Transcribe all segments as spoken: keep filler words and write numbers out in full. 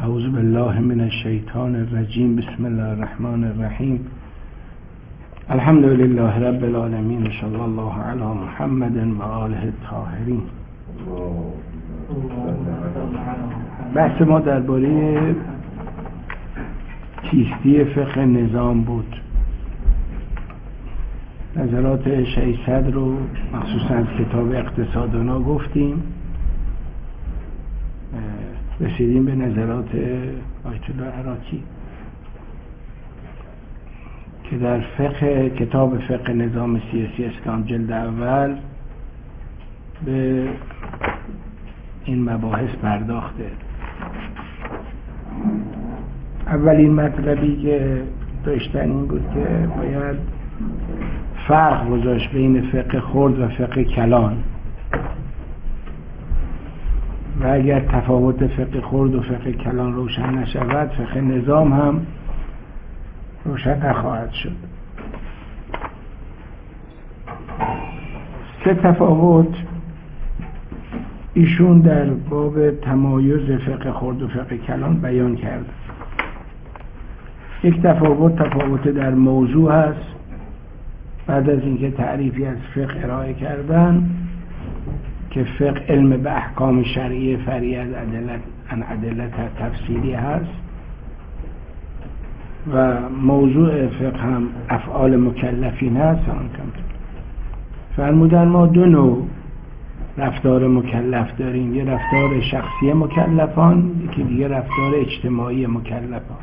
اعوذ بالله من الشیطان الرجیم. بسم الله الرحمن الرحیم. الحمد لله رب العالمین. صلی الله علی محمد و آله الطاهرین. بحث ما درباره چیستی فقه نظام بود. نظرات شیخ صدر رو مخصوصا از کتاب اقتصادنا گفتیم، رسیدیم به نظرات آیت الله عراقی که در فقه کتاب فقه نظام سیاسی اسلام جلد اول به این مباحث پرداخته. اولین مطلبی که داشتن این بود که باید فرق گذاشت بین فقه خرد و فقه کلان و اگر تفاوت فقه خرد و فقه کلان روشن نشود فقه نظام هم روشن نخواهد شد. سه تفاوت ایشون در باب تمایز فقه خرد و فقه کلان بیان کرد. یک تفاوت تفاوت در موضوع هست. بعد از اینکه تعریفی از فقه ارائه کردن که فقه علم به احکام شرعی فری از ادلت ان ادلت تفصیلی هست و موضوع فقه هم افعال مکلفین هست. آن کم فرمودن ما دو نوع رفتار مکلف داریم، یه رفتار شخصی مکلفان، یکی دیگه رفتار اجتماعی مکلفان.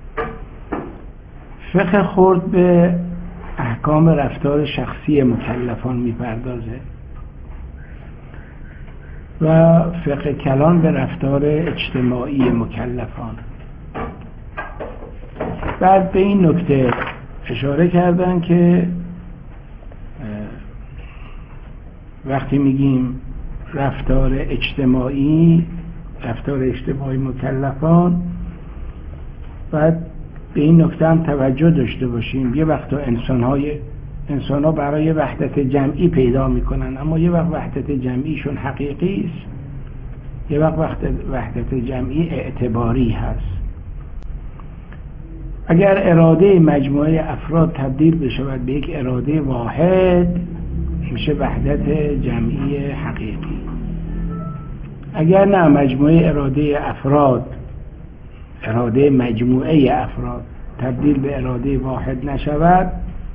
فقه خرد به احکام رفتار شخصی مکلفان میپردازه و فقه کلان به رفتار اجتماعی مکلفان. بعد به این نکته اشاره کردن که وقتی میگیم رفتار اجتماعی رفتار اجتماعی مکلفان بعد به این نکته هم توجه داشته باشیم. یه وقتا انسان‌های انسان‌ها برای وحدت جمعی پیدا میکنن، اما یه وقت وحدت جمعیشون حقیقی است، یه وقت وحدت, وحدت جمعی اعتباری هست. اگر اراده مجموعه افراد تبدیل بشود به یک اراده واحد میشه وحدت جمعی حقیقی. اگر نه مجموعه اراده افراد اراده مجموعه افراد تبدیل به اراده واحد نشود،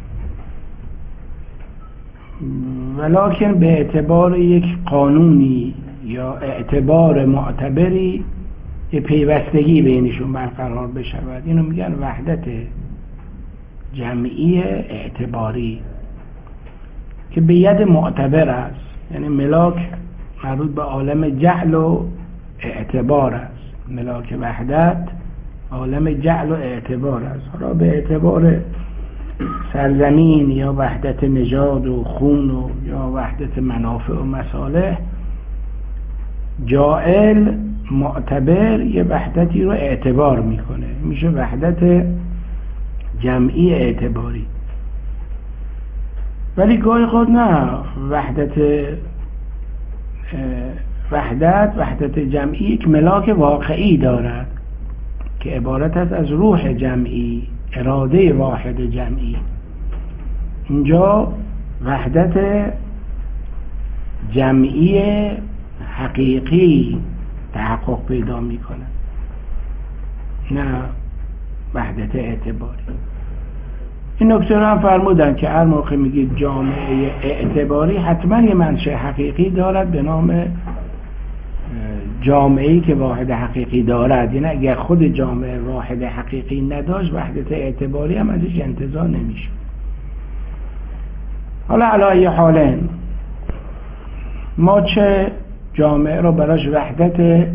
ولکن به اعتبار یک قانونی یا اعتبار معتبری یه پیوستگی بینشون برقرار بشود، اینو میگن وحدت جمعی اعتباری که به ید معتبر است. یعنی ملاک مربوط به عالم جهل و اعتبار است. ملاک وحدت عالم جعل و اعتبار است. حالا به اعتبار سرزمین یا وحدت نژاد و خون و یا وحدت منافع و مصالح، جاعل معتبر یه وحدتی رو اعتبار میکنه، میشه وحدت جمعی اعتباری. ولی گاهی خود نه، وحدت وحدت وحدت جمعی یک ملاک واقعی دارد که عبارت است از روح جمعی، اراده واحد جمعی. اینجا وحدت جمعی حقیقی تحقق پیدا میکنه، نه وحدت اعتباری. این نکته رو هم فرمودن که هر موقع میگید جامعه اعتباری حتما یه منشأ حقیقی دارد به نام جامعه‌ای که واحد حقیقی دارد. یعنی اگر خود جامعه واحد حقیقی نداشت وحدت اعتباری هم ازش انتظار نمیشه. حالا علی حالین ما چه جامعه رو براش وحدت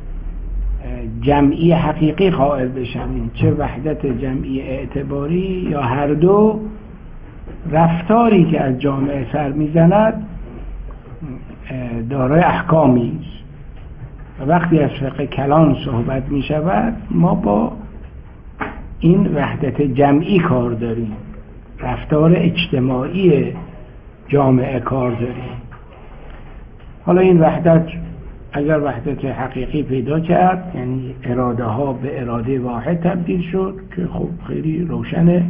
جمعی حقیقی قائل بشیم، چه وحدت جمعی اعتباری، یا هر دو رفتاری که از جامعه سر میزند دارای احکامی است. و وقتی از فقه کلان صحبت می شود ما با این وحدت جمعی کار داریم، رفتار اجتماعی جامعه کار داریم. حالا این وحدت اگر وحدت حقیقی پیدا کرد یعنی اراده ها به اراده واحد تبدیل شد که خب خیلی روشنه،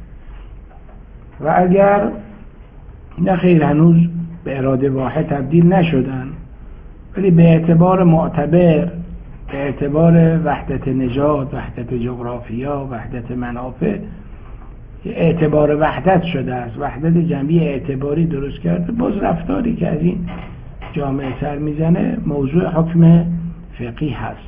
و اگر نه خیر هنوز به اراده واحد تبدیل نشدن ولی به اعتبار معتبر، به اعتبار وحدت نژاد، وحدت جغرافیا، وحدت منافع، اعتبار وحدت شده است، وحدت جمعی اعتباری درست کرده، باز رفتاری که از این جامعه سر میزنه موضوع حکم فقهی هست.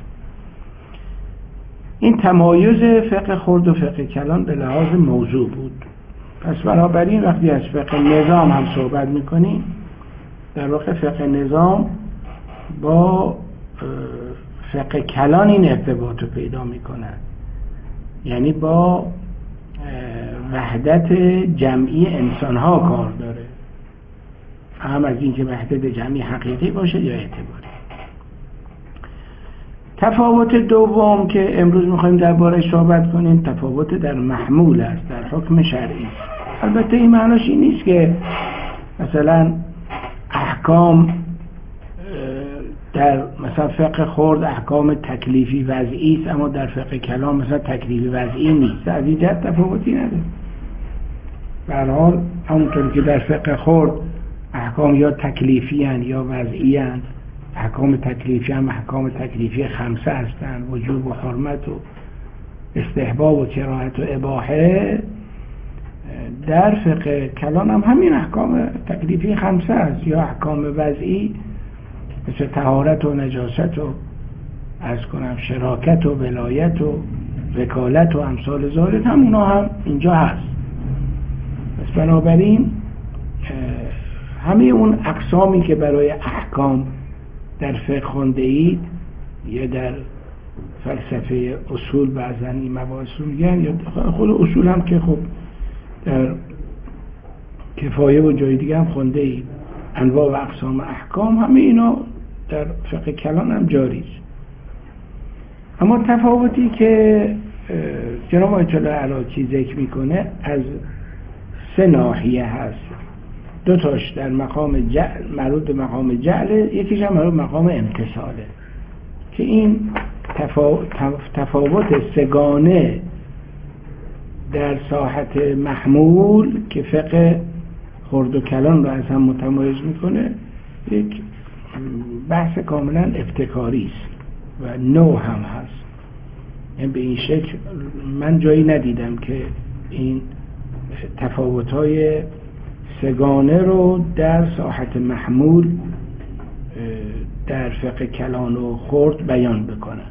این تمایز فقه خرد و فقه کلان به لحاظ موضوع بود. پس بنابراین وقتی از فقه نظام هم صحبت میکنیم، در واقع فقه نظام با فقه کلان این ارتباط رو پیدا میکنن، یعنی با وحدت جمعی انسان ها کار داره، هم از این که وحدت جمعی حقیقی باشه یا اعتباری. تفاوت دوم که امروز میخوایم درباره‌اش صحبت کنیم تفاوت در محمول است، در حکم شرعی. البته این معناش این نیست که مثلا احکام در مثلا فقه خرد احکام تکلیفی وضعی است اما در فقه کلام مثلا تکلیفی وضعی نیست، از این جهت تفاوتی نداره. به هر حال همونطور که در فقه خرد احکام یا تکلیفی هستند یا وضعی هستند، احکام تکلیفی هم احکام تکلیفی خمسه هستند، وجوب و حرمت و استحباب و کراهت و اباحه. در فقه کلام هم همین احکام تکلیفی خمسه است، یا احکام وضعی مثل طهارت و نجاست و عرض کنم شراکت و ولایت و وکالت و امثال ذالک، هم اونا هم اینجا هست. پس بنابراین همه اون اقسامی که برای احکام در فقه خونده اید یا در فلسفه اصول بعضا این مباحث رو میگن، یا خود اصول هم که خب در کفایه و جای دیگه هم خونده اید، انواع و اقسام احکام همه اینا در فقه کلان هم جاری است. اما تفاوتی که جناب آیت الله عراقی ذکر میکنه از سه ناحیه هست. دو تاش در مقام جعل، مربوط به مقام جعل، یکیش هم مربوط به مقام امتثاله، که این تفاوت سگانه در ساحت محمول که فقه خرد و کلان رو از هم متمایز میکنه یک بحث کاملا ابتکاری است و نو هم هست. یعنی به این شکل من جایی ندیدم که این تفاوت‌های سگانه رو در ساحت محمول در فقه کلان و خرد بیان بکنن.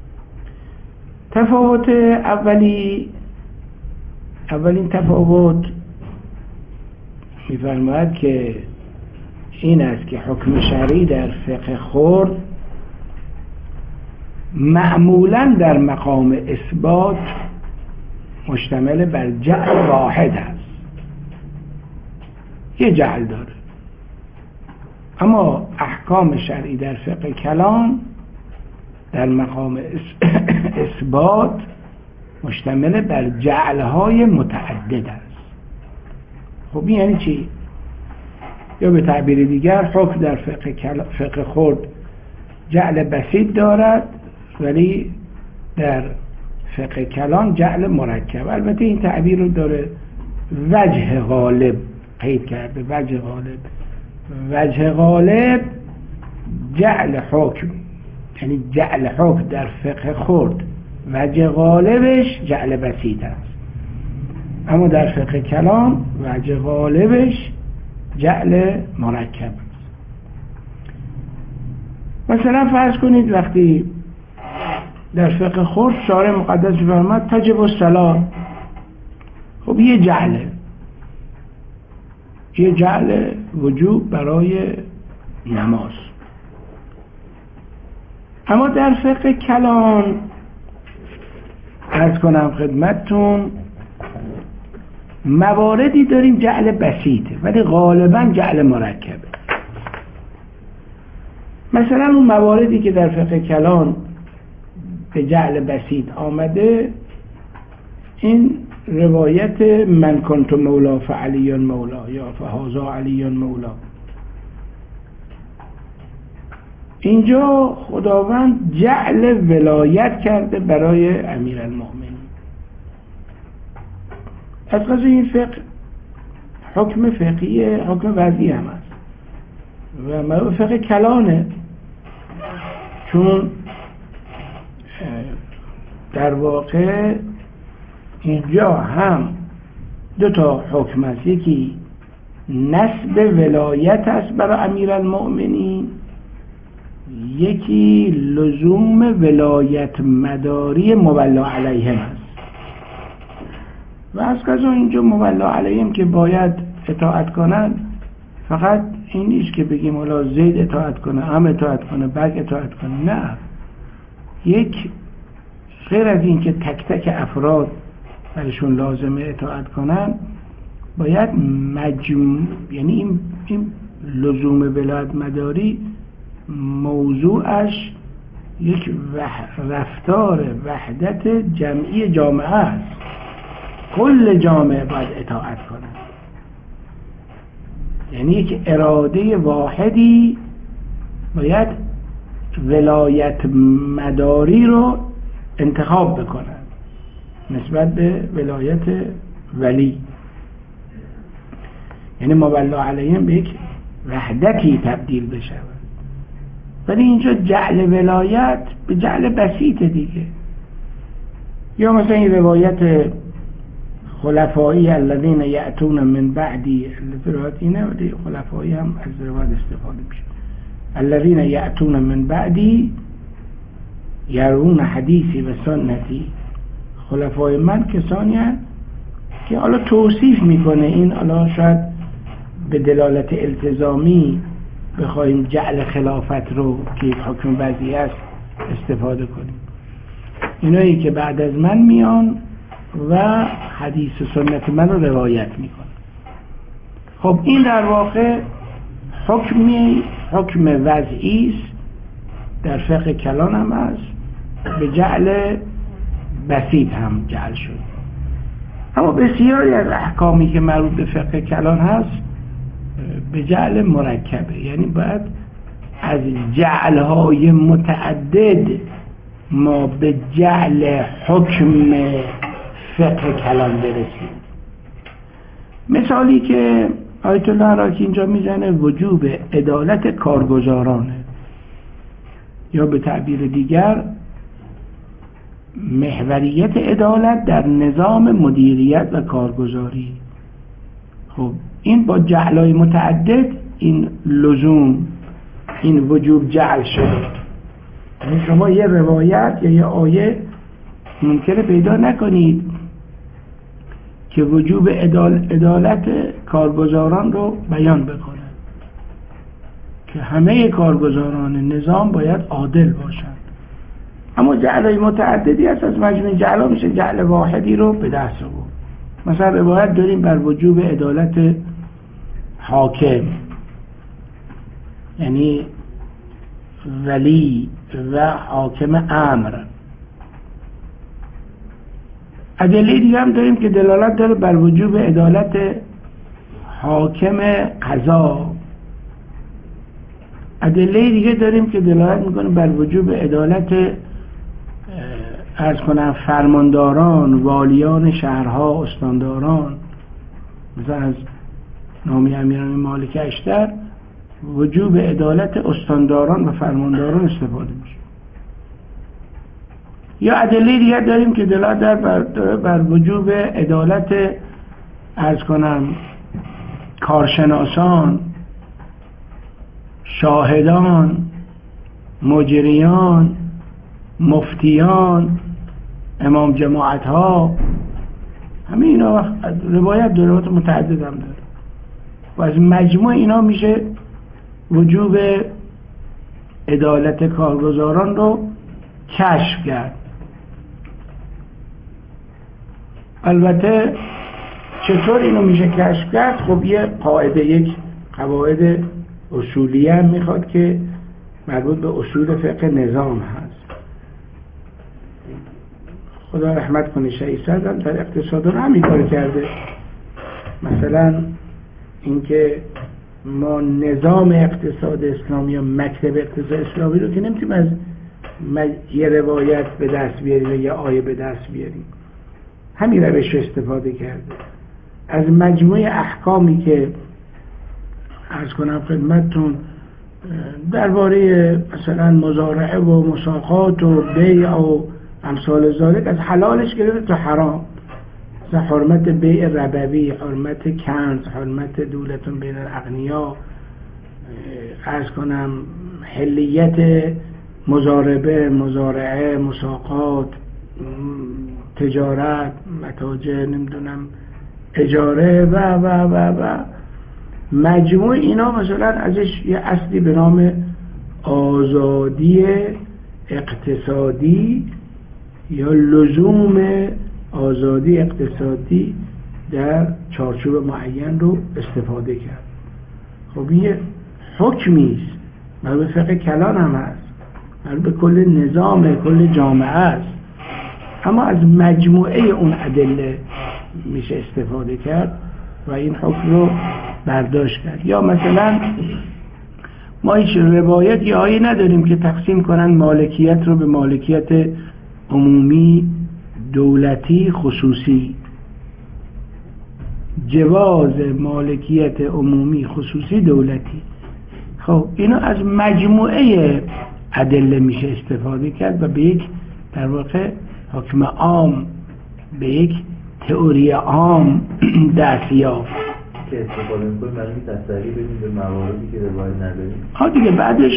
تفاوت اولی اولین تفاوت می‌فرماید که این است که حکم شرعی در فقه خرد معمولاً در مقام اثبات مشتمل بر جعل واحد است، یه جعل داره. اما احکام شرعی در فقه کلام در مقام اثبات مشتمل بر جعل‌های متعدد است. خب این یعنی چی؟ یا به تعبیر دیگر حکم در فقه, کل... فقه خرد جعل بسیط دارد ولی در فقه کلام جعل مرکب. البته این تعبیر رو داره وجه غالب قید کرده، وجه غالب. وجه غالب جعل حکم، یعنی جعل حکم در فقه خرد وجه غالبش جعل بسیط است، اما در فقه کلام وجه غالبش جعل مرکب است. مثلا فرض کنید وقتی در فقه خرد شارع مقدس فرمود تجب الصلاة، خب یه جعله، یه جعل وجوب برای نماز. اما در فقه کلام عرض کنم خدمتتون مواردی داریم جعل بسیطه ولی غالبا جعل مرکبه. مثلا اون مواردی که در فقه کلام به جعل بسیط آمده، این روایت من کنت مولا فعلی مولا یا فهذا علی مولا، اینجا خداوند جعل ولایت کرده برای امیرالمؤمنین. از قضا این فقه حکم فقهی، حکم وضعی هم است و مربوط فقه کلانه، چون در واقع اینجا هم دو تا حکم است، یکی نسب ولایت است برای امیرالمؤمنین، یکی لزوم ولایت مداری مولا علیهم است. و از قضا اینجا مولا علیهم که باید اطاعت کنن، فقط این نیست که بگیم حالا زید اطاعت کنه، هم اطاعت کنه، بگ اطاعت کنه، نه، یک غیر از این که تک تک افراد برشون لازمه اطاعت کنن، باید مجموع، یعنی این, این لزوم ولایت مداری موضوعش یک رفتار وحدت جمعی جامعه است. کل جامعه باید اطاعت کنه، یعنی یک اراده واحدی باید ولایت مداری رو انتخاب بکنن نسبت به ولایت ولی، یعنی مولا علیهم به یک وحدتی تبدیل بشه. ولی اینجا جعل ولایت به جعل بسیط دیگه، یا مثلا این روایت خلفایی الذین یأتون من بعدی، روایت اینه ولی خلفایی هم از روایت استفاده میشه، الذین یأتون من بعدی یرون حدیثی و سنتی، خلفای من کسانی هست که حالا توصیف میکنه، این حالا شاید به دلالت التزامی بخوایم جعل خلافت رو که حکم وضعی است استفاده کنیم، اینایی که بعد از من میان و حدیث و سنت من رو روایت میکنن. خب این در واقع حکمی حکم وضعی است، در فقه کلان هم است، به جعل بسیط هم جعل شد. اما بسیاری از احکامی که مربوط به فقه کلان هست به جعل مرکبه، یعنی باید از جعلهای متعدد ما به جعل حکم فقه کلان برسیم. مثالی که آیت الله عراقی اینجا میزنه وجوب عدالت کارگزارانه، یا به تعبیر دیگر محوریت عدالت در نظام مدیریت و کارگزاری. خب این با جعل‌های متعدد این لزوم، این وجوب جعل شده. یعنی شما یه روایت یا یه آیه ممکنه پیدا نکنید که وجوب عدالت کارگزاران رو بیان بکنه، که همه کارگزاران نظام باید عادل باشند. اما جعل‌های متعددی هست، از مجموع جعل‌ها میشه جعل واحدی رو به دست آورد. مثلا روایت داریم بر وجوب عدالت حاکم، یعنی ولی و حاکم امر. ادله دیگه هم داریم که دلالت داره بر وجوب عدالت حاکم قضا. ادله دیگه داریم که دلالت میکنه بر وجوب عدالت عرض کنم فرمانداران، والیان شهرها، استانداران. مثلا از نامی امیران مالک اشتر وجوب عدالت استانداران و فرمانداران استفاده میشه. یا ادله دیگر داریم که دلالت داره بر, بر وجوب عدالت عرض کنم کارشناسان، شاهدان، مجریان، مفتیان، امام جماعت ها. همه اینا روایت دلالت متعدد هم داره و از مجموع اینا میشه وجوب عدالت کارگزاران رو کشف کرد. البته چطور اینو میشه کشف کرد؟ خب یه قاعده، یک قواعد اصولی هم میخواد که مربوط به اصول فقه نظام هست. خدا رحمت کنه شیخ صدر در اقتصاد رو همین کار کرده. مثلا اینکه ما نظام اقتصاد اسلامی یا مکتب اقتصاد اسلامی رو که نمیتونیم از یه روایت به دست بیاریم و یه آیه به دست بیاریم. همین روش رو استفاده کرده. از مجموعه احکامی که عرض کنم خدمتتون درباره مثلا مزارعه و مساقات و بیع و امثال ذالک، از حلالش گرفته تا حرام، مثلا حرمت بیع ربوی، حرمت کنز، حرمت دولتون بین الاغنیا، عرض کنم حلیت مزاربه، مزارعه، مساقات، تجارت، متاجر، نمیدونم اجاره و و و و مجموع اینا مثلا ازش یه اصلی به نام آزادی اقتصادی یا لزوم آزادی اقتصادی در چارچوب معین رو استفاده کرد. خب یه حکمیست، مربوط به فقه کلان هم هست، مربوط به کل نظام کل جامعه است، اما از مجموعه اون ادله میشه استفاده کرد و این حکم رو برداشت کرد. یا مثلا ما هیچ روایت یا آیه نداریم که تقسیم کنن مالکیت رو به مالکیت عمومی، دولتی، خصوصی. جواز مالکیت عمومی، خصوصی، دولتی. خب اینو از مجموعه ادله میشه استفاده کرد و به یک در واقع حکم عام، به یک تئوری عام دست یافت که استفاده میکنیم برای تسری بدیم به مواردی که روایت نداریم. ها دیگه بعدش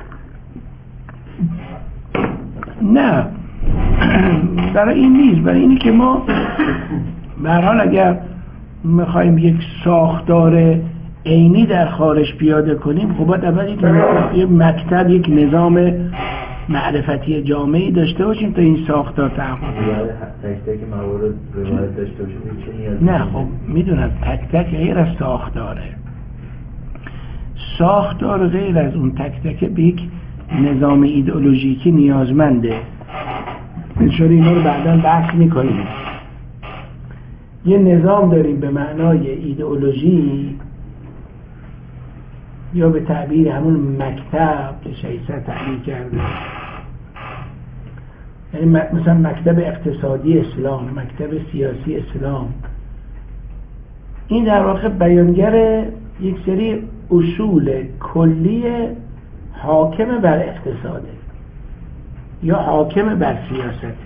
نه برای این نیست، برای اینی که ما به هر حال اگر میخوایم یک ساختار عینی در خارج پیاده کنیم، خب باید اول یک مکتب، یک نظام معرفتی جامعی داشته باشیم تا این ساختار تحقق کنه. تک تک موارد روایت داشته باشیم چه نیازی؟ نه خب میدونم تک تک غیر از ساختاره، ساختار غیر از اون تک تک به یک نظام ایدئولوژیکی نیازمنده. انشاءالله اینا رو بعداً بحث میکنیم. یه نظام داریم به معنای ایدئولوژی یا به تعبیر همون مکتب که شیصد تعبیر کرده، یعنی مثلا مکتب اقتصادی اسلام، مکتب سیاسی اسلام. این در واقع بیانگر یک سری اصول کلی حاکم بر اقتصاده یا حاکم بر سیاسته.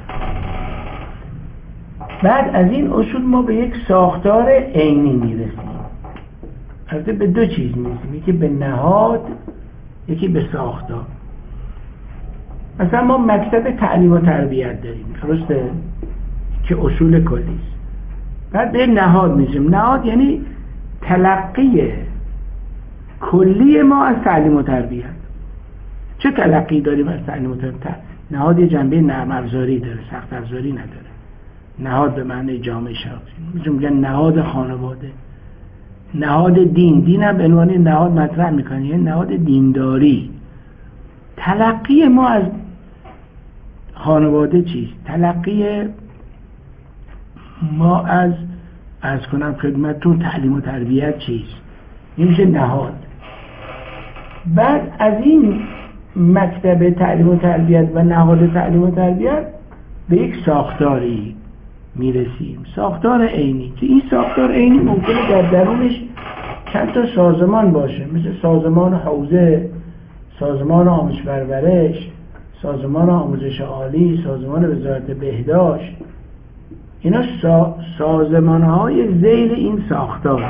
بعد از این اصول ما به یک ساختار عینی میرسیم. البته به دو چیز میرسیم، یکی به نهاد، یکی به ساختار. مثلا ما مکتب تعلیم و تربیت داریم، درسته؟ که اصول کلی است. بعد به نهاد میرسیم. نهاد یعنی تلقی کلی ما از تعلیم و تربیت. چه تلقی داریم از تعلیم و تربیت؟ نهاد یه جنبه نرم افزاری داره، سخت افزاری نداره. نهاد به معنی جامعه شناسی، میگن نهاد خانواده، نهاد دین. دین هم به عنوان نهاد مطرح میکنه، یه نهاد دینداری. تلقی ما از خانواده چیست؟ تلقی ما از از کنم خدمتتون تعلیم و تربیت چیست؟ این میشه نهاد. بعد از این مکتب تعلیم و تربیت و نهاد تعلیم و تربیت به یک ساختاری میرسیم، ساختار عینی، که این ساختار عینی ممکنه در درونش چند تا سازمان باشه، مثل سازمان حوزه، سازمان آموزش پرورش، سازمان آموزش عالی، سازمان وزارت بهداشت. اینا سا سازمان‌های ذیل این ساختار.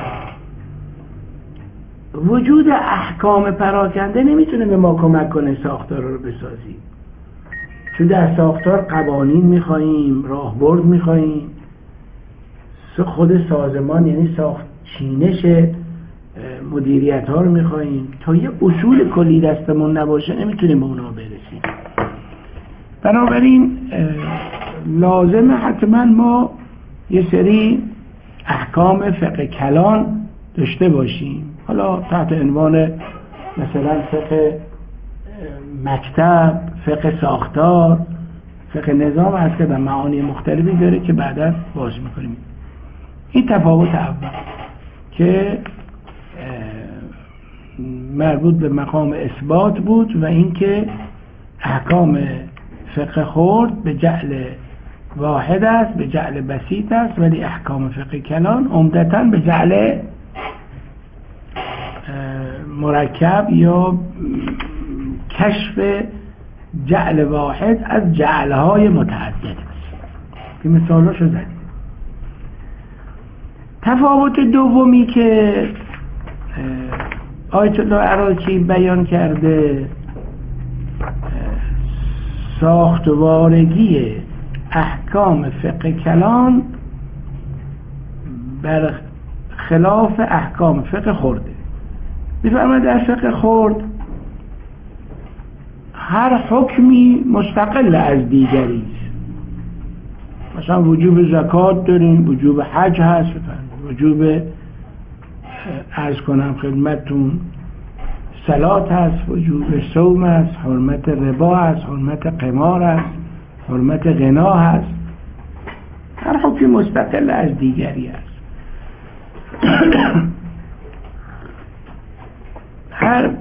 وجود احکام پراکنده نمیتونه به ما کمک کنه ساختار رو بسازیم، چون در ساختار قوانین میخواییم، راهبرد میخواییم. خود سازمان یعنی ساخت چینش مدیریت ها رو میخواییم. تا یه اصول کلی دستمون نباشه نمیتونیم به اونا برسیم. بنابراین لازمه حتما ما یه سری احکام فقه کلان داشته باشیم، حالا تحت عنوان مثلا فقه مکتب، فقه ساختار، فقه نظام، هست که در معانی مختلفی داره که بعدا باز میکنیم. این تفاوت اول که مربوط به مقام اثبات بود و اینکه احکام فقه خرد به جعل واحد است، به جعل بسیط است، ولی احکام فقه کلان عمدتاً به جعل مرکب یا کشف جعل واحد از جعلهای متعدد است که مثالاشو زدیم. تفاوت دومی که آیت الله عراقی بیان کرده ساختوارگی احکام فقه کلان بر خلاف احکام فقه خرده. می‌فرماید در فقه خرد هر حکمی مستقل از دیگری است. مثلا وجوب زکات داریم، وجوب حج هست، وجوب عرض کنم خدمتون صلات هست، وجوب صوم هست، حرمت ربا هست، حرمت قمار هست، حرمت غنا هست. هر حکمی مستقل از دیگری است. هر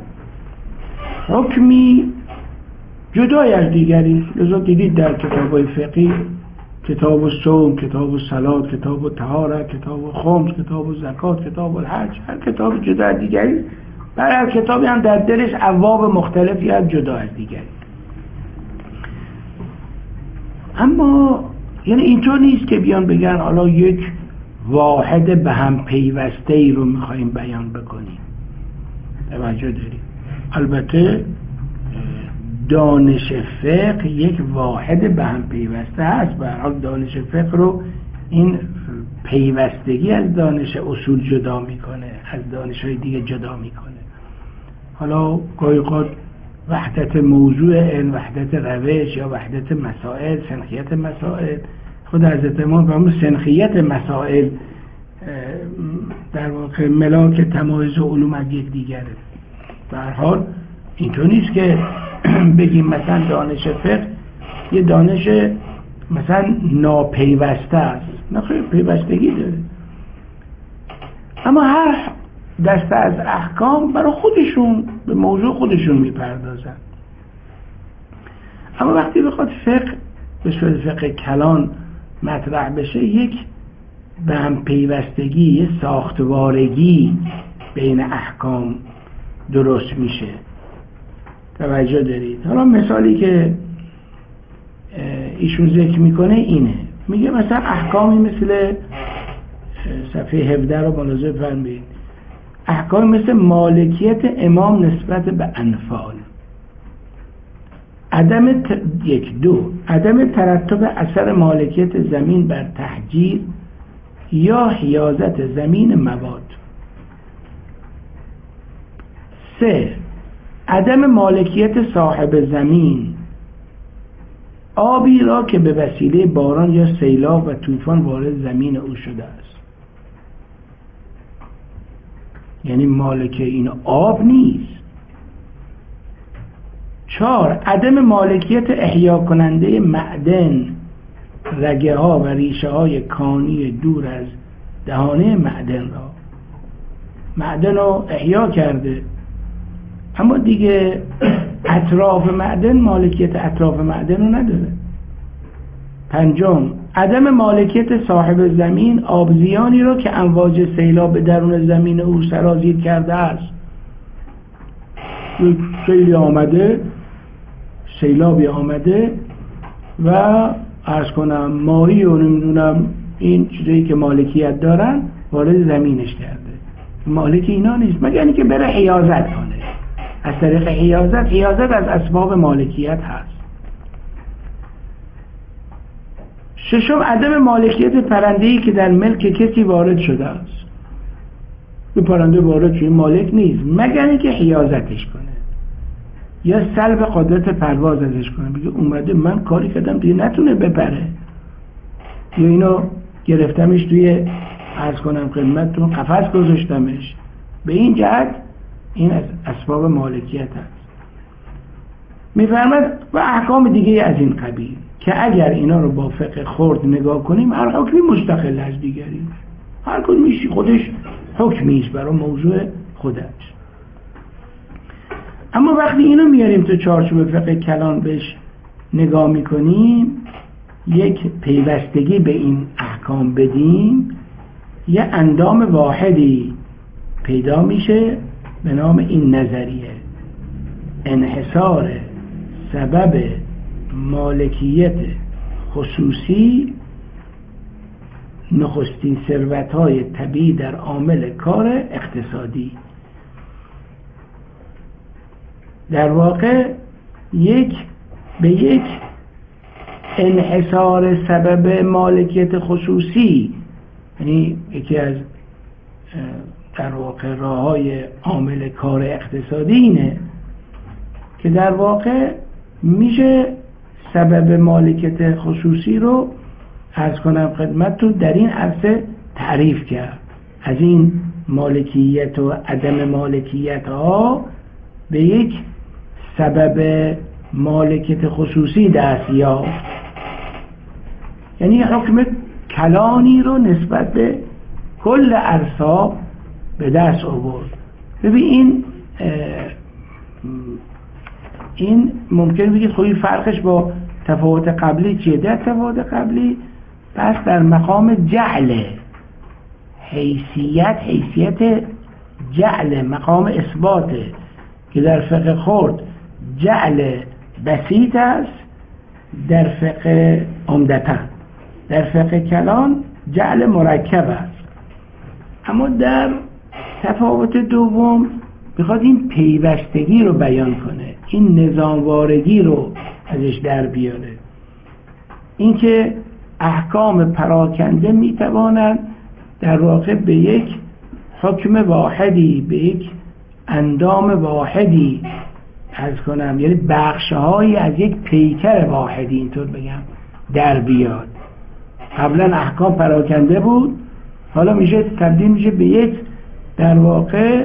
حکمی جدای از دیگری است. لذا دیدید در کتاب‌های فقهی کتاب الصوم، کتاب الصلات، کتاب الطهارت، کتاب الخمس، کتاب الزکات، کتاب الحج، هر کتاب جدا از دیگری. برای هر کتابی هم در دلش ابواب مختلفی از جدا از دیگری. اما یعنی اینطور نیست که بیان بگن حالا یک واحد به هم پیوسته ای رو میخواییم بیان بکنیم. توجه داریم. البته دانش فقه یک واحد به هم پیوسته هست. به هر حال دانش فقه رو این پیوستگی از دانش اصول جدا میکنه، از دانش های دیگه جدا میکنه. حالا گاهی اوقات وحدت موضوع علم، وحدت روش یا وحدت مسائل، سنخیت مسائل، خود حضرت امام فرمود سنخیت مسائل در واقع ملاک تمایز علوم از یک دیگره. به هر حال اینطور نیست که بگیم مثلا دانش فقه یه دانش مثلا ناپیوسته است. نه خیلی پیوستگی داره. اما هر دسته از احکام برای خودشون به موضوع خودشون میپردازن. اما وقتی بخواد فقه به صورت فقه کلان مطرح بشه، یک به هم پیوستگی، یه ساختوارگی بین احکام درست میشه. توجه دارید. حالا مثالی که ایشون ذکر میکنه اینه، میگه مثلا احکامی مثل صفحه هفده رو ملاحظه فرمایید، احکام مثل مالکیت امام نسبت به انفال، عدم ت... یک دو عدم ترتب اثر مالکیت زمین بر تحجیر یا حیازت زمین مواد. سه عدم مالکیت صاحب زمین آبی را که به وسیله باران یا سیلاب و طوفان وارد زمین او شده است. یعنی مالک این آب نیست. چهار عدم مالکیت احیا کننده معدن، رگه ها و ریشه های کانی دور از دهانه معدن را. معدن رو احیا کرده اما دیگه اطراف معدن مالکیت اطراف معدن رو نداره. پنجم عدم مالکیت صاحب زمین آبزیانی را که امواج سیلاب به درون زمین او سرازیر کرده است. سیلی آمده، سیلابی آمده و عرض کنم ماهی و نمیدونم این چیزایی که مالکیت دارن وارد زمینش کرده. مالک اینا نیست مگر اینکه بره حیازت کنه. از طریق حیازت، حیازت از اسباب مالکیت هست. ششم عدم مالکیت پرنده‌ای که در ملک کسی وارد شده است. این پرنده وارد شده مالک نیست مگر اینکه حیازتش کنه یا سلب قدرت پرواز ازش کنه، بگه اومده من کاری کردم دیگه نتونه بپره، یا اینو گرفتمش توی عرض کنم خدمتتون قفس گذاشتمش. به این جهت این از اسباب مالکیت هست. میفرماد و احکام دیگه از این قبیل که اگر اینا رو با فقه خرد نگاه کنیم هر حکمی مستقل از دیگری، هر کدومش خودش حکمی است برای موضوع خودش. اما وقتی اینو میاریم تو چارچوب فقه کلان بهش نگاه میکنیم، یک پیوستگی به این احکام بدیم، یه اندام واحدی پیدا میشه به نام این نظریه: انحصار سبب مالکیت خصوصی نخستین ثروت‌های طبیعی در عامل کار اقتصادی. در واقع یک به یک انحصار سبب مالکیت خصوصی، یعنی یکی از در واقع راه‌های عامل کار اقتصادی اینه که در واقع میشه سبب مالکیت خصوصی رو عرض کنم خدمتتون در این عرصه تعریف کرد. از این مالکیت و عدم مالکیت ها به یک سبب مالکیت خصوصی دست یافت، یعنی حکم کلانی رو نسبت به کل ارصاب به دست آورد. ببین این این ممکن بگید خب این فرقش با تفاوت قبلی چیه؟ در تفاوت قبلی پس در مقام جعل، حیثیت حیثیت جعل، مقام اثباته که در فقه خرد جعل بسیط است، در فقه عمدتا، در فقه کلان جعل مرکب است. اما در تفاوت دوم میخواد این پیوستگی رو بیان کنه، این نظاموارگی رو ازش در بیاره، اینکه احکام پراکنده میتوانند در واقع به یک حکم واحدی، به یک اندام واحدی عرض کنم، یعنی بخشهایی از یک پیکر واحدی اینطور بگم در بیاد. قبلا احکام پراکنده بود، حالا میشه تبدیل میشه به یک در واقع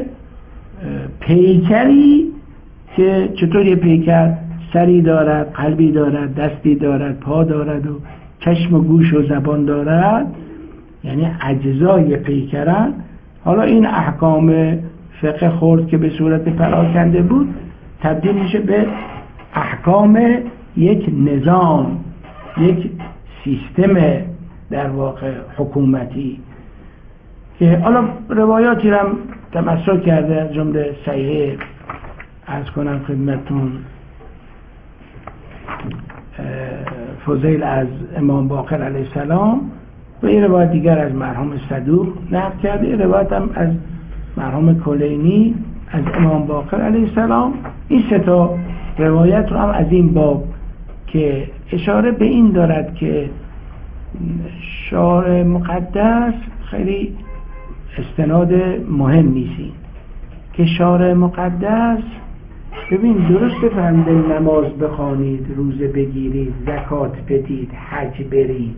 پیکری که چطور یه پیکر سری دارد، قلبی دارد، دستی دارد، پا دارد و چشم و گوش و زبان دارد، یعنی اجزای پیکرن. حالا این احکام فقه خرد که به صورت پراکنده بود تبدیل میشه به احکام یک نظام، یک سیستم در واقع حکومتی که حالا روایاتی رو هم تمسک کرده، از جمله صحیح عرض کنم خدمتون فضیل از امام باقر علیه السلام و این روایت دیگر از مرحوم صدوق نقل کرده، این روایت هم از مرحوم کلینی از امام باقر علیه السلام. این سه تا روایت رو هم از این باب که اشاره به این دارد که شارع مقدس خیلی استناد مهم نیستی که شارع مقدس ببین درست فرموده نماز بخوانید، روزه بگیرید، زکات بدید، حج برید.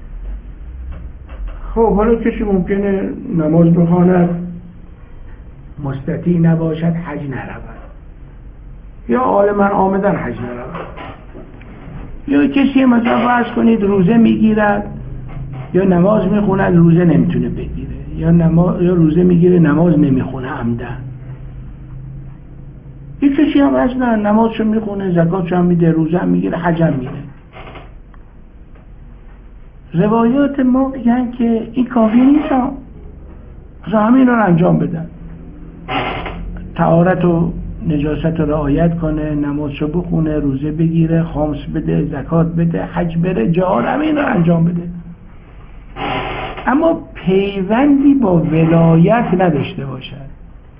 خب حالا کسی ممکنه نماز بخواند مستطیع نباشد، حج نرود، یا عالماً آمدن حج نرود، یا کسی مثلا فرض کنید روزه میگیرد یا نماز میخوند روزه نمیتونه بگیره، یا نماز یا روزه میگیره نماز نمیخونه عمدن. یک کسی هم اصلا نمازشو میخونه، زکاتشو هم میده، روزه هم میگیره، حج هم میره. روایات ما میگن که این کافی نیست، اصلا همین رو انجام بدن، طهارت و نجاست رو رعایت کنه، نمازشو بخونه، روزه بگیره، خمس بده، زکات بده، حج بره، جهاد همین رو انجام بده، اما پیوندی با ولایت نداشته باشد.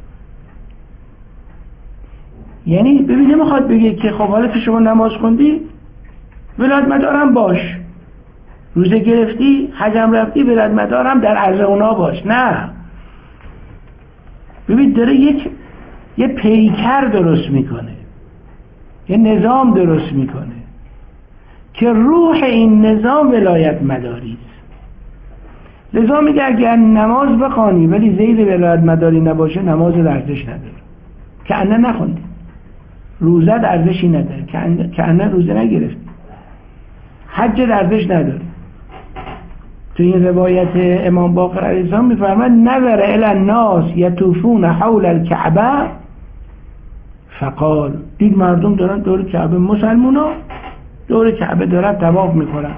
یعنی ببین نمیخواد بگه که خب حالا که شما نماز خوندی ولایت مدارم باش، روزه گرفتی، حجم رفتی، ولایت مدارم در عرض اونا باش. نه، ببین داره یک یه پیکر درست میکنه، یه نظام درست میکنه که روح این نظام ولایت مداری است. لذا میگه اگر نماز بخوانی ولی زیر ولایت مداری نباشه نماز ارزش نداره، که انه نخوندی، روزه ارزشی نداره، که انه روزه نگرفتی، حج ارزش نداره. تو این روایت امام باقر علیه السلام میفرماید نظر الی الناس یطوفون حول الکعبه فقال، دید مردم دارن دور کعبه، مسلمونا دور کعبه دارن طواف میکنن.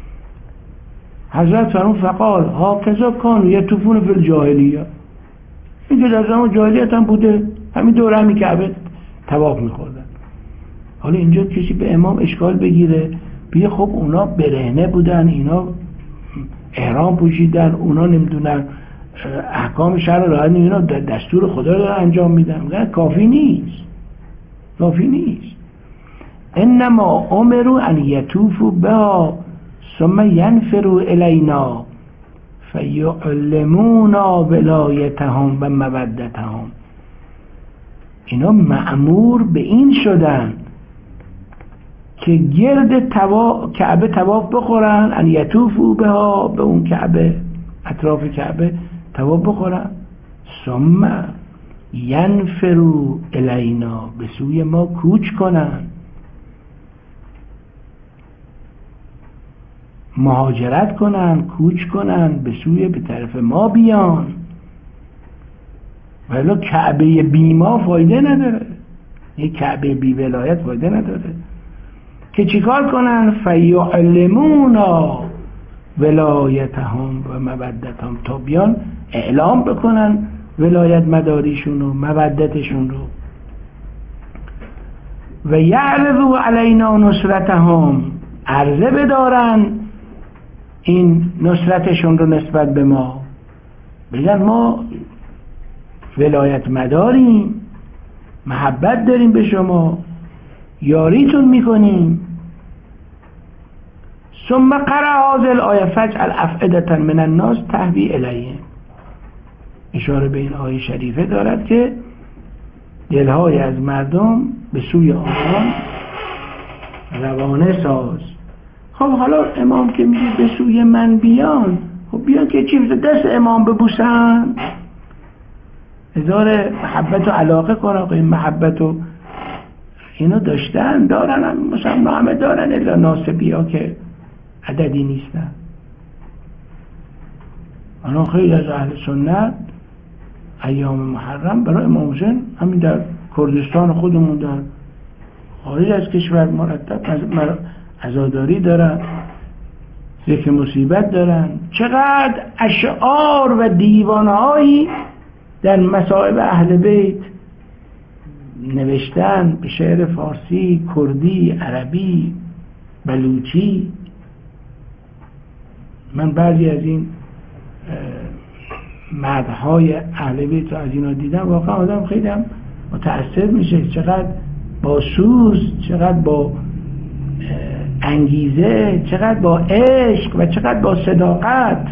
حضرت فرمود فقال هاکذا کانوا یطوفون فی الجاهلیه، این که در زمان جاهلیت هم بوده، همین دور همین کعبه طواف میخوردن. حالا اینجا کسی به امام اشکال بگیره بگه خب اونا برهنه بودن، اینا احرام پوشیدن، اونا نمیدونن احکام شرع را اینا دستور خدا رو انجام میدن. کافی نیست، کافی نیست. انما امروا ان یطوفوا بها ثم ینفروا الینا فیعلمونا ولایتهم و مودتهم. اینا مأمور به این شدن که گرد توا... کعبه طواف بخورن، ان یطوفوا بها، به اون کعبه، اطراف کعبه طواف بخورن، ثم ینفروا الینا، به سوی ما کوچ کنن، مهاجرت کنن، کوچ کنن، به سوی به طرف ما بیان. ولی کعبه بی ما فایده نداره، یک کعبه بی ولایت فایده نداره. که چیکار کنن؟ فیعلمونا ولایتهم و مودتهم، تا بیان اعلام بکنن ولایت مداریشون و مودتشون رو. و یعرضوا علینا نصرتهم، عرضه بدارن این نصرتشون رو نسبت به ما، بگن ما ولایت مداریم، محبت داریم به شما، یاریتون میکنیم. ثم قرأ هذه الآیه فاجعل افئدة من الناس تهوی الیهم. اشاره به این آیه شریفه دارد که دلهای از مردم به سوی آنان روانه ساز. خب حالا امام که میگه به سوی من بیان، خب بیان که چی؟ دست امام ببوسن، اظهار محبت و علاقه کنن. این محبت و اینو داشتن، دارن، هم مثلا همه دارن، الا ناسبی ها که عددی نیستن. الان خیلی از اهل سنت ایام محرم برای امام حسین همین در کردستان خودمون، در خارج از کشور مرتب عزاداری دارن، ذکر مصیبت دارن. چقدر اشعار و دیوانهایی در مصائب اهل بیت نوشتن به شعر فارسی، کردی، عربی، بلوچی. من بعضی از این مدحهای اهل بیت رو از اینا دیدم، واقعا آدم خیلی هم متأثر میشه. چقدر با سوز، چقدر با انگیزه، چقدر با عشق و چقدر با صداقت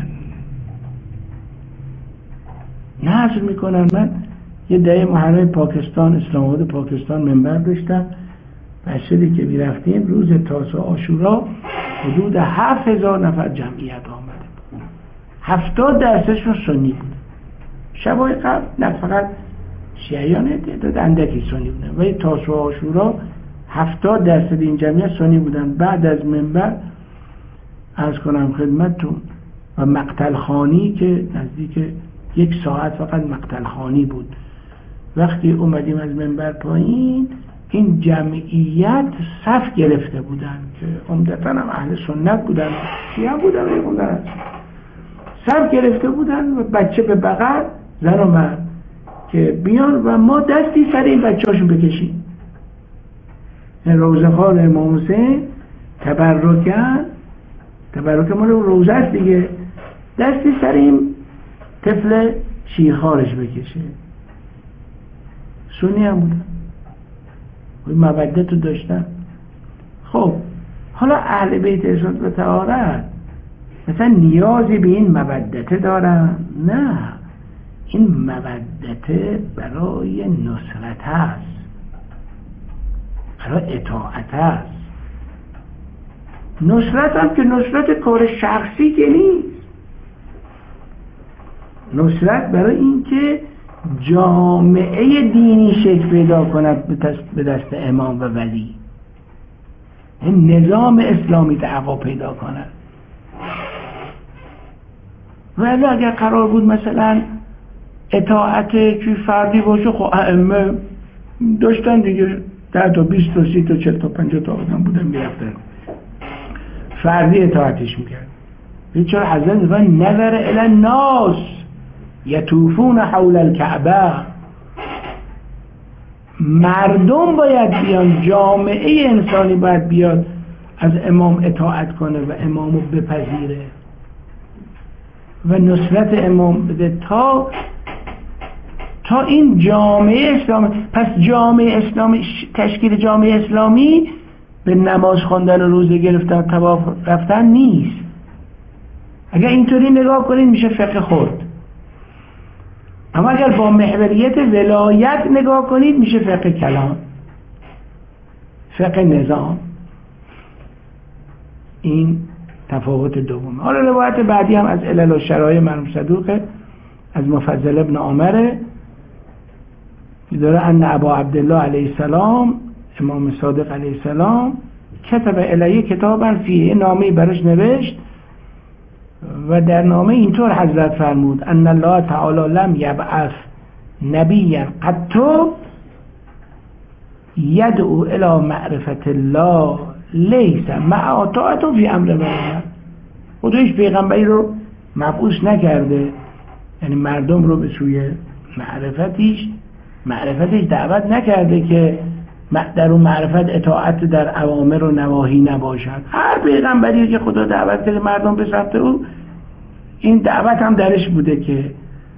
نظر میکنن. من یه دهه محرم پاکستان، اسلام آباد پاکستان منبر داشتم. مسجدی که میرفتیم روز تاسوعا عاشورا حدود هفت هزار نفر جمعیت آمده، هفتاد درصدشون سنی بود. شبای قبل نه فقط شیعیان، تعداد اندکی سنی بودن، ولی تاسوعا عاشورا هفتاد درصد این جمعیت سنی بودن. بعد از منبر عرض کنم خدمتتون، و مقتل خانی که نزدیک یک ساعت فقط مقتل خانی بود. وقتی اومدیم از منبر پایین، این جمعیت صف گرفته بودن که عمدتاً هم اهل سنت بودن، شیعه بودن، بودن صف گرفته بودن و بچه به بغل، زن و مرد، که بیان و ما دستی سر این بچه هاشون بکشیم. این روزه خال امام حسین تبرکن، تبرک مال روزه است دیگه، دستی سر این طفل شیرخوارش بکشه. سنی هم بودن، مودت رو داشتن. خب حالا اهل بیت عصمت و طهارت مثلا نیازی به این مودت دارن؟ نه، این مودت برای نصرت هست، برای اطاعت هست. نصرت هم که نصرت کار شخصی که نیست، نصرت برای این که جامعه دینی شکل پیدا کند به دست امام و ولی، این نظام اسلامی تعقیب پیدا کند. ولی اگر قرار بود مثلا اطاعت که فردی باشه، خب ائمه داشتن دیگه ده تا بیست تا سی تا چل تا پنجاه تا آدم بودن میرفتن فردی اطاعتش میکرد. چرا حضرت میفرمایند نظر الی الناس یطوفون حول الکعبه، مردم باید بیان، جامعه انسانی باید بیاد از امام اطاعت کنه و امامو بپذیره و نصرت امام بده تا تا این جامعه اسلامی. پس جامعه اسلامی، تشکیل جامعه اسلامی به نماز خواندن و روزه گرفتن و طواف رفتن نیست. اگر اینطوری نگاه کنید میشه فقه خورد. اما اگر با محوریت ولایت نگاه کنید میشه فقه کلام، فقه نظام. این تفاوت دومه. حالا روایت بعدی هم از علل و شرایع مرحوم صدوقه، از مفضل ابن عمره، داره ان ابا عبدالله علیه السلام، امام صادق علیه السلام، کتب الیه کتابا فیه، نامه برش نوشت و در نامه اینطور حضرت فرمود ان الله تعالی لم یبعث نبیا قط یدعو الی معرفت الله لیس مع طاعت فی امر معروف. خدا هیچ پیغمبری رو مبعوث نکرده، یعنی مردم رو به سوی معرفتش معرفتش دعوت نکرده که در اون معرفت اطاعت در اوامر و نواهی نباشد. هر پیغمبری که خدا دعوت کرده مردم به سمت او، این دعوت هم درش بوده که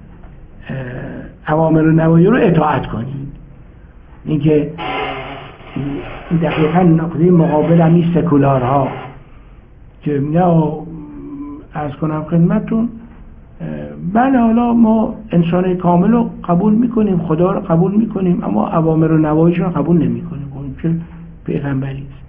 اوامر و نواهی رو اطاعت کنید. این که دقیقا نقطه مقابل هم این سکولارها که یا از کنم خدمتون، بله حالا ما انسان کامل رو قبول میکنیم، خدا رو قبول میکنیم، اما اوامر و نواهیش رو قبول نمیکنیم، اون که پیغمبری است.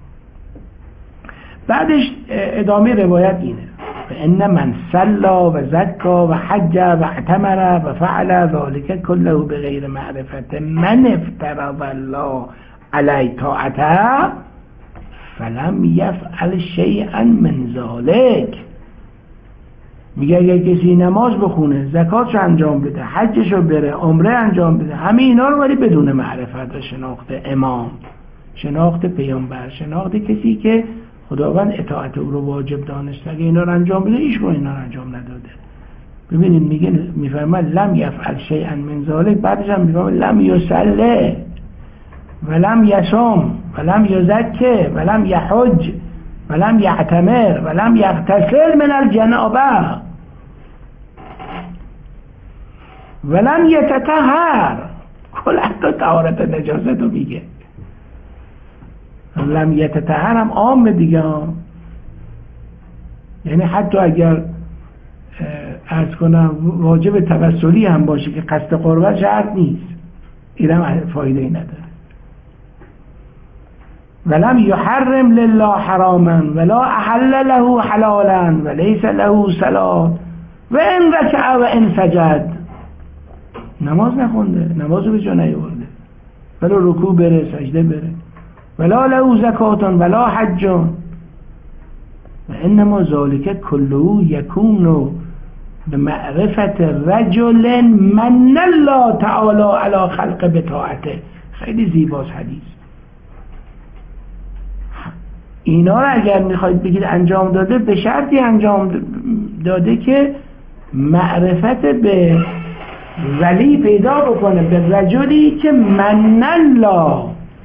بعدش ادامه روایت اینه فان من صلا و زکا و حج و اعتمر و فعل ذلك كله بغیر معرفت من افترض الله علی طاعته فلم یفعل شیئا من ذلك. میگه اگر کسی نماز بخونه، زکاتش انجام بده، حجشو بره، عمره انجام بده، همه اینا رو ولی بدون معرفت و شناخت امام، شناخت پیامبر، شناخت کسی که خداوند اطاعت او رو واجب دانسته، اگه اینا رو انجام بده، ایش رو اینا رو انجام نداده. ببینید میگه میفرماد لم یفعل شیئا من ذلک، بعدش هم میفرماد لم یصلی ولم یصوم ولم یزکه ولم یحج ولم یعتمر ولم یغتسل من الجنابه ولم یتطهر. کل حتی طهارت نجاست رو میگه. لم یتطهر هم عام دیگه، یعنی حتی اگر عرض کنم واجب توسلی هم باشه که قصد قربت شرط نیست، اینم فایده ای نداره. ولم یحرم لله حراما ولا احل له حلالا وليس له صلاة و ان رکع و ان سجد. نماز نخونده، نماز رو به جا نیاورده، ولا رکوع بره، سجده بره، ولا له زکات ولا حج و انما ذلك كله يكون بمعرفت رجل من الله تعالی علی خلق بطاعته. خیلی زیباست حدیث. اینا رو اگر میخواید بگید انجام داده، به شرطی انجام داده که معرفت به ولی پیدا بکنه، به رجلی که من الله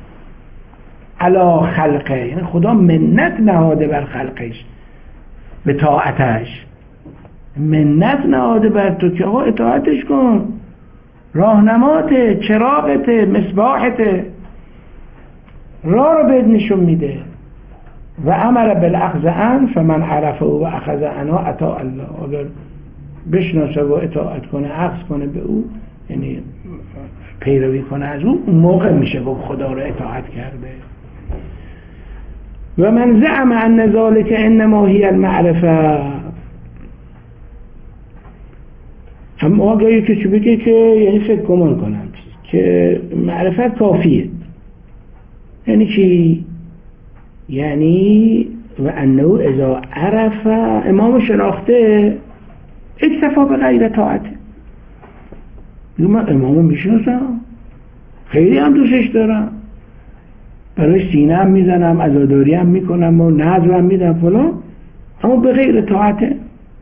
علی خلقه، یعنی خدا منت نهاده بر خلقش به طاعتش، منت نهاده بر تو که آقا اطاعتش کن، راهنماته، چراغته، مصباحته، راه رو بهت نشون میده. و امر بالاخذ عن فمن عرفه و اخذ عنه اطاع الله. اگر بشناسه و اطاعت کنه، اخذ کنه به او، یعنی پیروی کنه از او، اون موقع میشه گفت خدا رو اطاعت کرده. و من زعم ان ذلك انما هی المعرفه. اما اگر کسی بگه که یعنی فکر گمان کنم که معرفت کافیه، یعنی چی؟ یعنی و انه اذا عرف، امام شناخته، اکتفا به غیر طاعته. من امامو میشناسم، خیلی هم دوستش دارم، برای سینه هم میزنم، عزاداری هم میکنم و نذر هم میدم فلان، اما به غیر طاعته.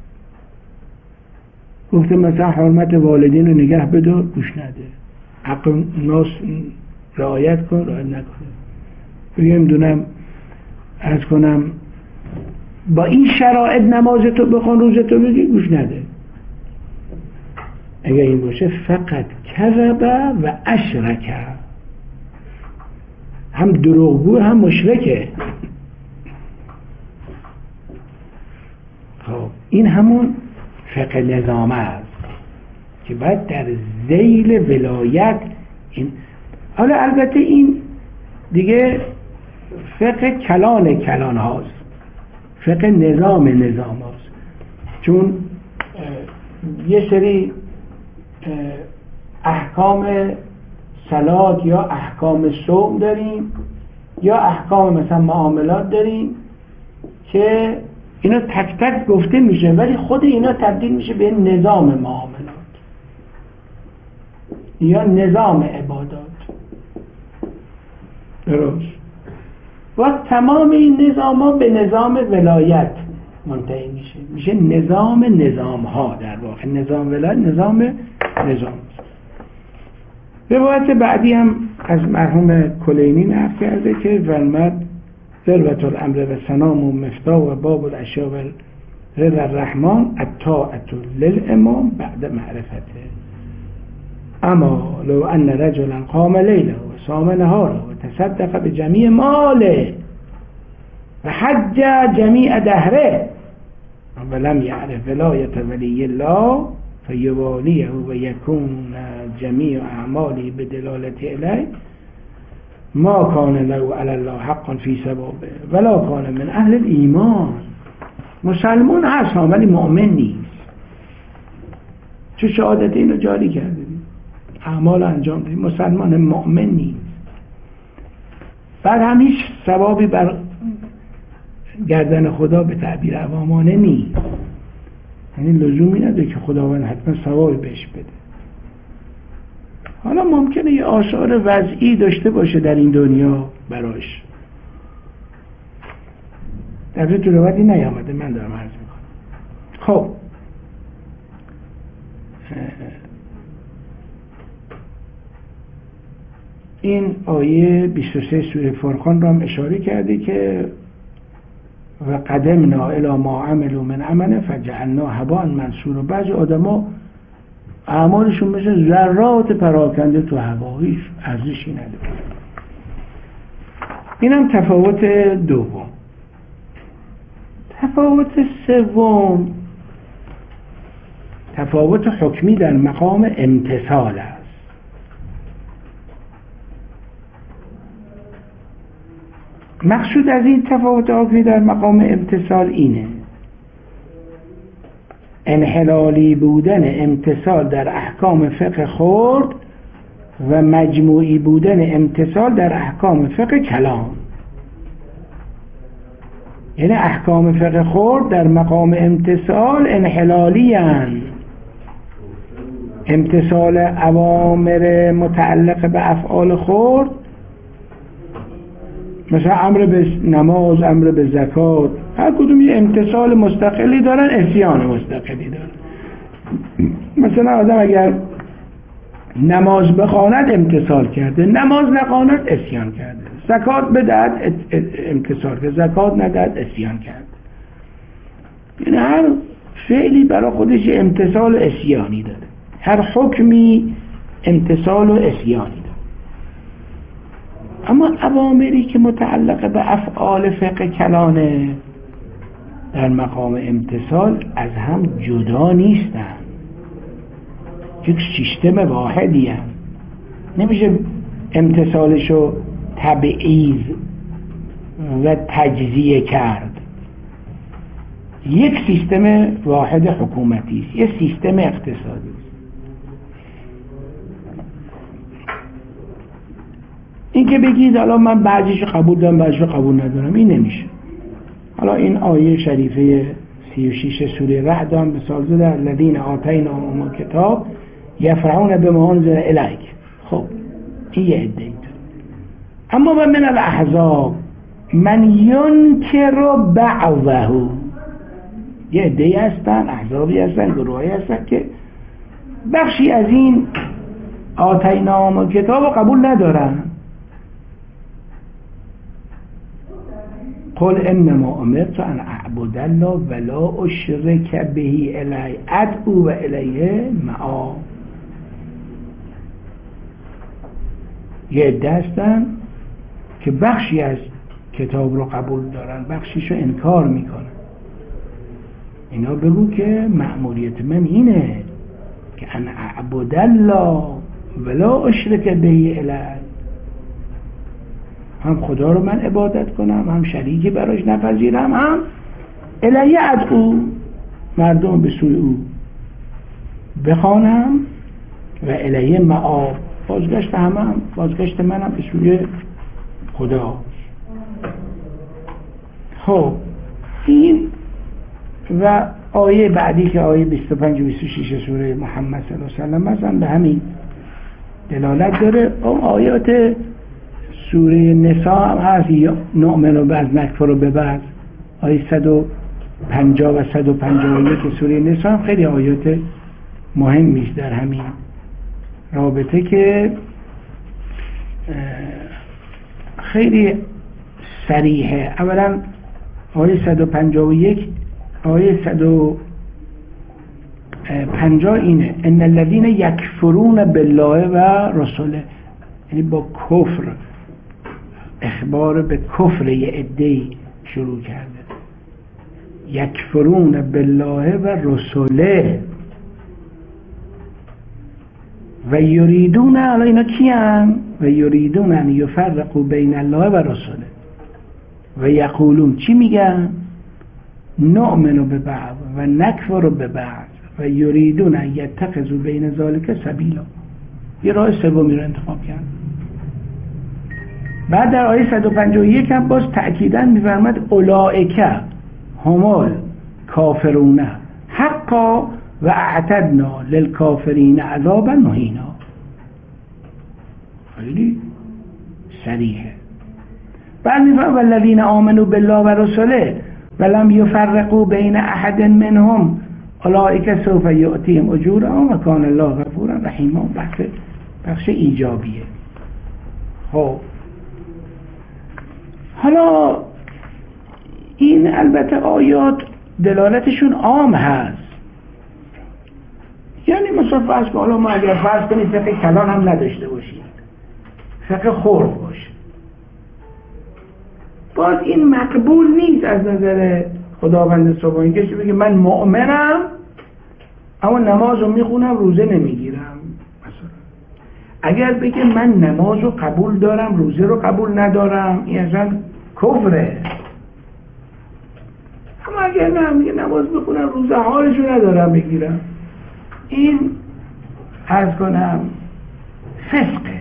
گفته مثلا حرمت والدین رو نگه بدار، گوش نده، حق ناس رعایت کن، رعایت نکنه. بگیم دونم عرض کنم با این شرایط نماز تو بخون، روز تو بگی، گوش نده. اگر این باشه فقط کذب و اشرک، هم دروغگو هم مشرکه. خب این همون فقه نظامه است که باید در ذیل ولایت این. حالا البته این دیگه فقه کلان کلان هاست، فقه نظام نظام هاست، چون یه سری احکام صلات یا احکام صوم داریم یا احکام مثلا معاملات داریم که اینا تک تک گفته میشه، ولی خود اینا تبدیل میشه به نظام معاملات یا نظام عبادات. درست؟ و تمام این نظام ها به نظام ولایت منتهی میشه، میشه نظام نظام ها. در واقع نظام ولایت نظام نظام. روایت بعدی هم از مرحوم کلینی نقل کرده که فرمود ذروة الامر و سنام و مفتاح و باب الاشیاء و رضا الرحمن الطاعة للامام بعد معرفته. اما لو ان رجلا قام لیله و صام نهاره و تصدق بجمیع ماله و حج جمیع دهره ولم یعرف ولایت ولی الله فیوالیه و یکون جمیع اعمالی بدلالت الیه ما کان له علی الله حقا فی ثوابه ولا کان من اهل الایمان. مسلمان هست ولی مؤمن نیست. چه شهادت اینو جاری کرده، اعمال انجام دهید، مسلمان مؤمن نیست. بعد هم هیچ ثوابی بر گردن خدا به تعبیر عوامانه نیست، یعنی لزومی نداره که خداوند حتما ثوابی بهش بده. حالا ممکنه یه آثار وضعی داشته باشه در این دنیا براش، در تو روایتی نیامده، من دارم عرض میکنم. خب این آیه بیست و سه سوره فرقان رو هم اشاره کرده که و قدمنا الی ما عملوا من عمل فجعلنا هباء منثورا. بعضی آدما اعمالشون مثل ذرات پراکنده تو هوا، هیچ ارزشی نداره. اینم تفاوت دوم. تفاوت سوم تفاوت حکمی در مقام امتثال است. مقصود از این تفاوت حکمی در مقام امتثال اینه: انحلالی بودن امتثال در احکام فقه خرد و مجموعی بودن امتثال در احکام فقه کلام. یعنی احکام فقه خرد در مقام امتثال انحلالی هستند. امتثال اوامر متعلق به افعال خرد، مثلا امر به نماز، امر به زکات، هر کدوم یه امتثال مستقلی دارن، عصیان مستقلی دارن. مثلا آدم اگر نماز بخواند امتثال کرده، نماز نخواند عصیان کرده، زکات بدهد امتثال کرده، زکات ندهد عصیان کرده. یعنی هر فعلی برای خودش امتثال و عصیانی داره، هر حکمی امتثال و عصیانی داره. اما اوامری که متعلق به افعال فقه کلانه در مقام امتثال از هم جدا نیستن، یک سیستم واحدی هستند. نمیشه امتثالشو تبعیض و تجزیه کرد. یک سیستم واحد حکومتی است، یک سیستم اقتصادی است. این که بگید الان من بعضیشو قبول دارم بعضیشو قبول ندارم، این نمیشه. حالا این آیه شریفه سی و شش سوره رعد هم مثال زده: الذین آتیناهم الکتاب یفرحون بما انزل الیک. خب این یه عده ای. اما و من الاحزاب من ینکر بعضه، یه عده ای هستن، احزابی هستن، گروهی هستن که بخشی از این آتیناهم و کتاب رو قبول ندارن. قل انما امرت ان اعبد الله ولا اشرک به الی ادعو و الیه مآب. یه عده هستن که بخشی از کتاب رو قبول دارن، بخشیش رو انکار میکنن. اینا بگو که مأموریت من اینه که ان اعبد الله ولا اشرک به الی، هم خدا رو من عبادت کنم، هم شریکی براش نپذیرم، هم الیه ادعو، مردم به سوی او بخوانم، و الیه مآب، بازگشت همه هم بازگشت منم به سوی خدا. خب این و آیه بعدی که آیه بیست و پنج و بیست و شش سوره محمد صلی الله علیه و سلم مثلا به همین دلالت داره. اون آیات سوره نساء هم هست، نؤمن و بعض نکفر و به بعض، آیه صد و پنجاه و صد و پنجاه و یک سوره نساء هم خیلی آیات مهمیست در همین رابطه که خیلی صریحه. اولا آیه صد و پنجاه و یک، آیه صد و پنجاه اینه ان الذين یکفرون بالله و رسوله، یعنی با کفر، اخبار به کفر یه عده‌ای شروع کرده. یکفرون بالله و رسوله و یریدون، الان اینا کیان؟ و یریدون ان یفرقوا بین الله و رسوله و یقولون، چی میگن؟ نؤمن ببعض و نکفر ببعض و یریدون ان یتخذوا بین ذلک سبیلا. یه راه سومی رو انتخاب کرد. بعد در آیه صد و پنجاه و یک هم باز تأکیداً می‌فرماد اولئک هم کافرون حقا و اعتدنا للکافرین عذابا مهینا. خیلی صریحه. بعد می‌فرماد والذین آمنوا بالله و رسوله ولم یفرقوا بین احد منهم اولئک سوف یؤتیهم اجورهم و کان الله غفورا رحیما. بخش بخش ایجابیه. خب حالا این البته آیات دلالتشون عام هست، یعنی مثلا فرض کن حالا ما اگر فرض کنید فقه کلان هم نداشته باشید، فقه خرد باشه، باز این مقبول نیست از نظر خداوند سبحانه کسی بگه من مؤمنم اما نماز رو میخونم روزه نمیگیرم. مثلا اگر بگه من نماز رو قبول دارم روزه رو قبول ندارم، این اصلا کفره. اما اگر نه میگه نماز بخونم روزه حالش رو ندارم بگیرم، این عرض کنم فسقه.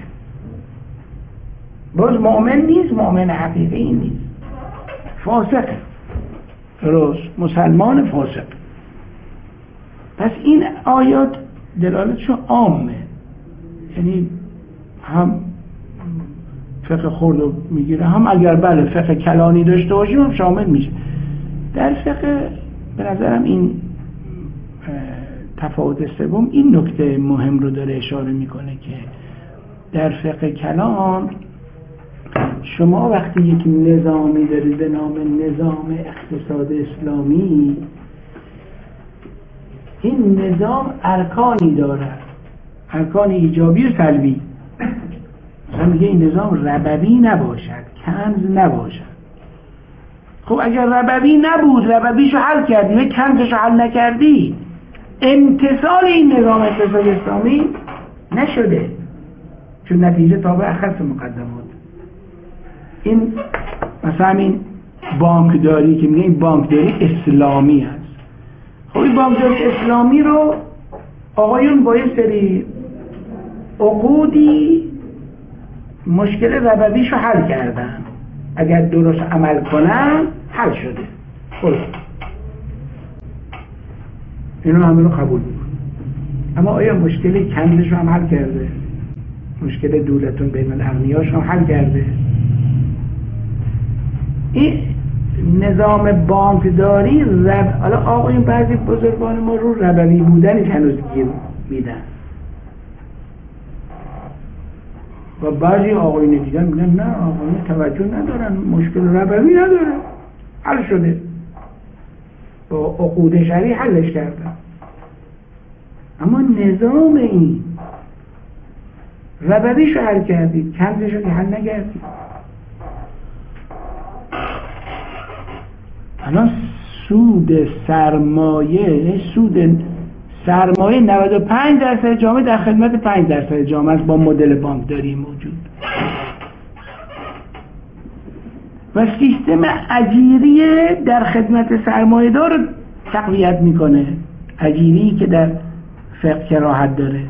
باز مؤمن نیست، مؤمن حقیقی نیست، فاسقه. درست، مسلمان فاسق. پس این آیات دلالتشون عامه، یعنی هم فقه خرد رو میگیره، هم اگر بله فقه کلانی داشته باشیم هم شامل میشه. در فقه به نظرم این تفاوت سوم این نکته مهم رو داره اشاره میکنه که در فقه کلان شما وقتی یک نظامی دارید به نام نظام اقتصاد اسلامی، این نظام ارکانی دارد، ارکان ایجابی و سلبی. مثلا میگه این نظام ربوی نباشد، کنز نباشد. خب اگر ربوی نبود، ربویشو حل کردی و کنزشو حل نکردی، امتصال این نظام اقتصاد اسلامی نشده، چون نتیجه تابع اخص مقدمات. این مثلا این بانکداری که میگه این بانکداری اسلامی هست. خب این بانکداری اسلامی رو آقایون با یه سری عقودی مشکل ربویشو حل کردن، اگر درست عمل کنن حل شده. خب اینو همه رو قبول میکنه. اما آیا مشکل کنزش رو هم حل کرده؟ مشکل دولتون بین الاغنیاش هم حل کرده. این نظام بانکداری رب... حالا آقایون بعضی بزرگان ما رو ربوی بودنش هنوز گیر میدن و بعضی آقایون دیدن میگن نه آقایون توجه ندارن، مشکل ربوی نداره، حل شده، با عقود شرعی حلش کردن. اما نظام این ربویشو حل کردید، کمزشو که حل نکردید. الان سود سرمایه سود سرمایه نود و پنج درصد جامعه در خدمت پنج درصد جامعه است با مدل بانکداری موجود و سیستم اجیری در خدمت سرمایه دار رو تقویت میکنه، اجیری که در فقه کراهت داره.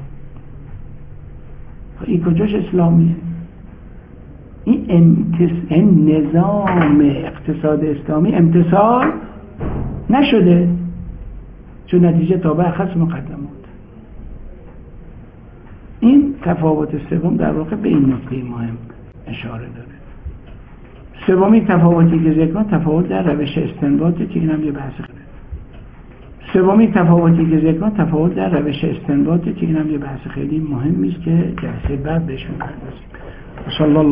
این کجاش اسلامیه؟ این, امتص... این نظام اقتصاد اسلامی امتصال نشده چون نتیجه تابع خصم مقدمات. این تفاوت سوم در واقع به این نکته مهم اشاره داره. سومین تفاوتی که ذکر کنم تفاوت در روش استنباطه که اینم یه بحث خیلی سومین تفاوتی که ذکر کنم تفاوت در روش استنباطه که اینم یه بحث خیلی مهمی است که جلسه بعد بهش می‌پردازیم. ان شاء الله.